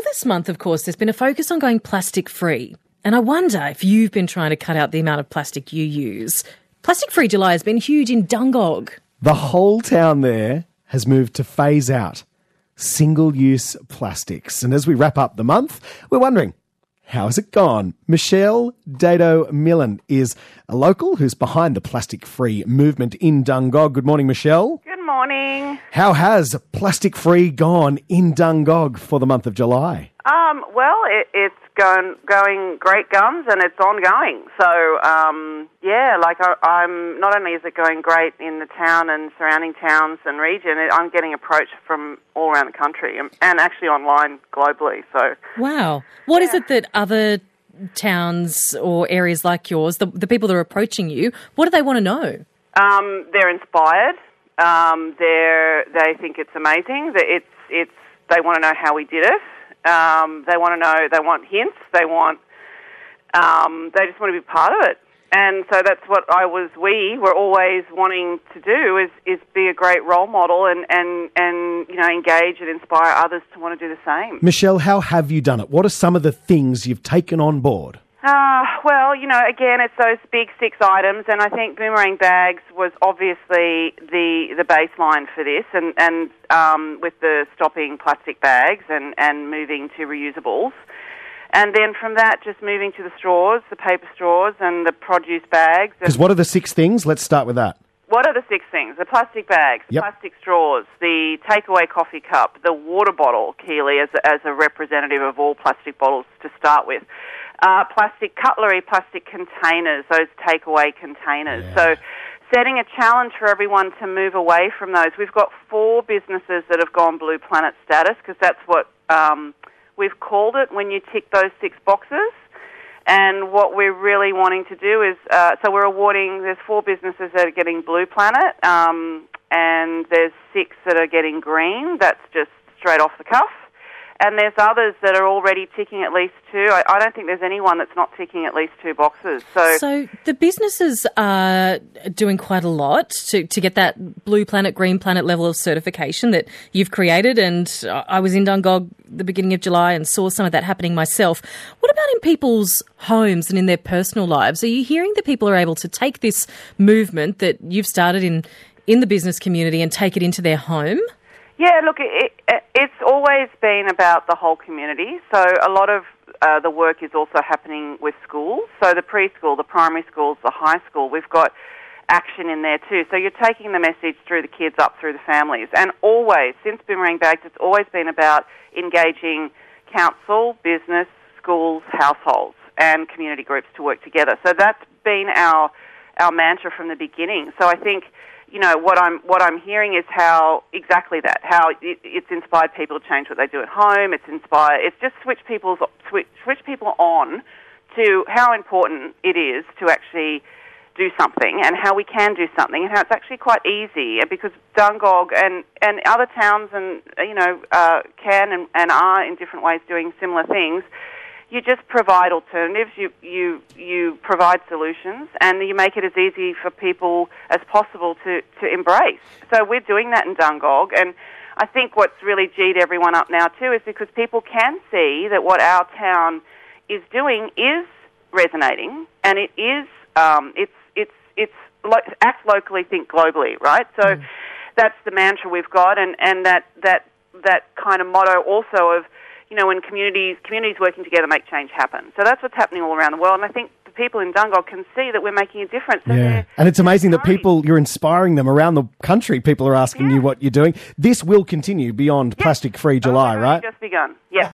this month, of course, there's been a focus on going plastic-free. And I wonder if you've been trying to cut out the amount of plastic you use. Plastic-free July has been huge in Dungog. The whole town there has moved to phase out single-use plastics. And as we wrap up the month, we're wondering, how has it gone? Michelle Dado-Millen is a local who's behind the plastic-free movement in Dungog. Good morning, Michelle. Good morning. How has plastic-free gone in Dungog for the month of July? Well, it's going great guns, and it's ongoing. So, I'm not only is it going great in the town and surrounding towns and region, I'm getting approached from all around the country and actually online globally. So, wow, what is it that other towns or areas like yours, the people that are approaching you, what do they want to know? They're inspired. They think it's amazing. That they want to know how we did it. They want to know. They want hints. They just want to be part of it. And so that's what we were always wanting to do is be a great role model and engage and inspire others to want to do the same. Michelle, how have you done it? What are some of the things you've taken on board? Again, it's those big 6 items, and I think boomerang bags was obviously the baseline for this, and with the stopping plastic bags and moving to reusables. And then from that, just moving to the straws, the paper straws and the produce bags. Because what are the 6 things? Let's start with that. What are the 6 things? The plastic bags, the plastic straws, the takeaway coffee cup, the water bottle, Keely, as a representative of all plastic bottles to start with. Plastic cutlery, plastic containers, those takeaway containers. Yeah. So setting a challenge for everyone to move away from those. We've got 4 businesses that have gone Blue Planet status because that's what we've called it when you tick those 6 boxes. And what we're really wanting to do is, so we're awarding, there's 4 businesses that are getting Blue Planet, and there's 6 that are getting green. That's just straight off the cuff. And there's others that are already ticking at least 2. I don't think there's anyone that's not ticking at least 2 boxes. So the businesses are doing quite a lot to get that Blue Planet, Green Planet level of certification that you've created. And I was in Dungog the beginning of July and saw some of that happening myself. What about in people's homes and in their personal lives? Are you hearing that people are able to take this movement that you've started in the business community and take it into their home? Yeah, look, it's always been about the whole community. So a lot of the work is also happening with schools. So the preschool, the primary schools, the high school, we've got action in there too. So you're taking the message through the kids up through the families. And always, since Boomerang Bags, it's always been about engaging council, business, schools, households, and community groups to work together. So that's been our mantra from the beginning. So I think, what I'm hearing is how it's inspired people to change what they do at home. It's just switch people on to how important it is to actually do something and how we can do something and how it's actually quite easy. Because Dungog and other towns can and are in different ways doing similar things. You just provide alternatives, you provide solutions, and you make it as easy for people as possible to embrace. So we're doing that in Dungog, and I think what's really G'd everyone up now too is because people can see that what our town is doing is resonating, and it is act locally, think globally, right? So that's the mantra we've got, and that kind of motto also of, when communities working together make change happen. So that's what's happening all around the world. And I think the people in Dungog can see that we're making a difference. Yeah. And it's amazing that you're inspiring them around the country. People are asking you what you're doing. This will continue beyond Plastic Free July, right? It's just begun. Yeah.